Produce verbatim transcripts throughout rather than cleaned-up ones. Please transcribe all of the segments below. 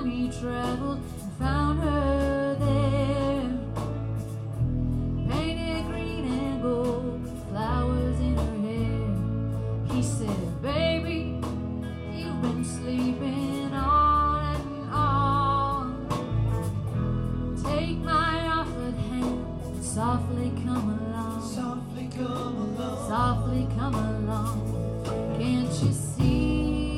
time he traveled and found her there, painted green and gold, flowers in her hair. He said, baby, you've been sleeping on and on. Take my offered hand, softly come along, Softly come along. softly come along. Can't you see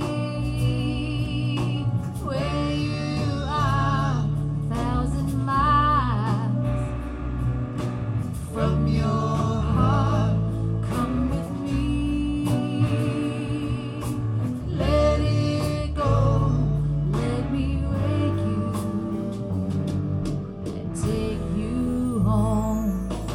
where you are, a thousand miles from your heart? Come with me, let it go, let me wake you and take you home.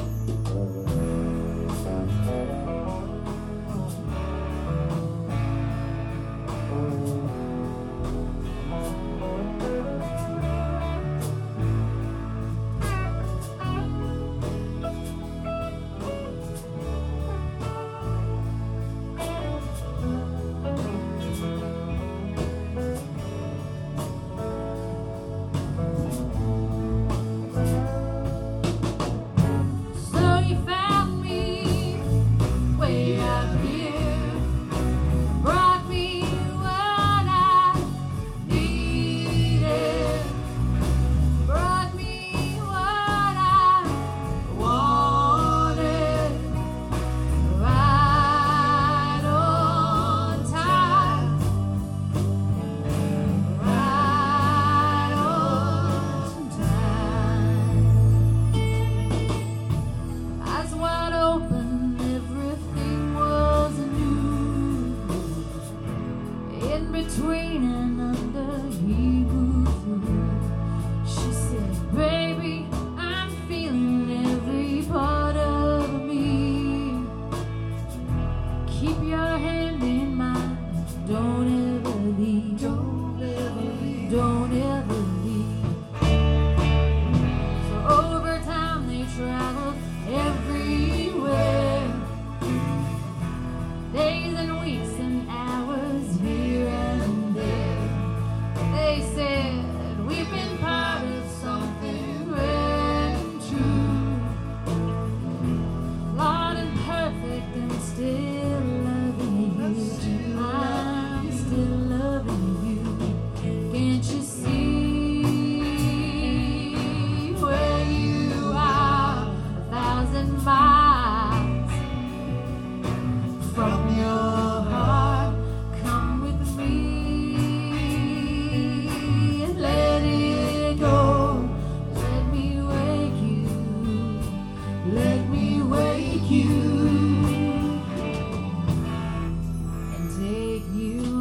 So you found me way out here, brought me what I needed, brought me what I wanted, right on time, right on time. Eyes wide open, everything was new. In between and under, he moved through. She said, baby, I'm feeling every part of me. Keep your hand in mine, don't ever leave, Don't ever leave. don't ever leave. So over time they traveled everywhere, days and weeks and hours here and there. They said, we've been part of something grand and true, flawed and perfect and still loving you. I'm still loving you. Can't you see where you are, a thousand miles from your heart? Come with me and let it go. Let me wake you, let me wake you and take you